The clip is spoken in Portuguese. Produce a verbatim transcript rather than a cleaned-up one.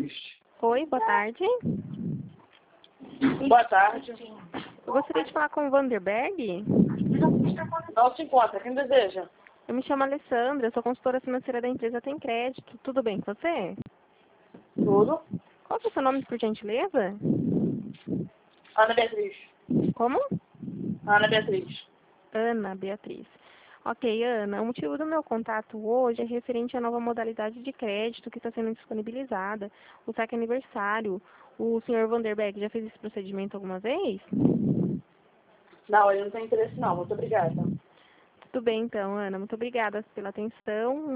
triste. Oi, boa tarde. Boa tarde. Eu gostaria de falar com o Vanderberg. Não se encontra. Quem deseja? Eu me chamo Alessandra, eu sou consultora financeira da empresa Tem Crédito. Tudo bem com você? Tudo. Qual que é o seu nome, por gentileza? Ana Beatriz. Como? Ana Beatriz. Ana Beatriz. Ok, Ana, o motivo do meu contato hoje é referente à nova modalidade de crédito que está sendo disponibilizada, o saque aniversário. O senhor Vanderberg já fez esse procedimento alguma vez? Não, ele não tem interesse não. Muito obrigada. Tudo bem então, Ana. Muito obrigada pela atenção.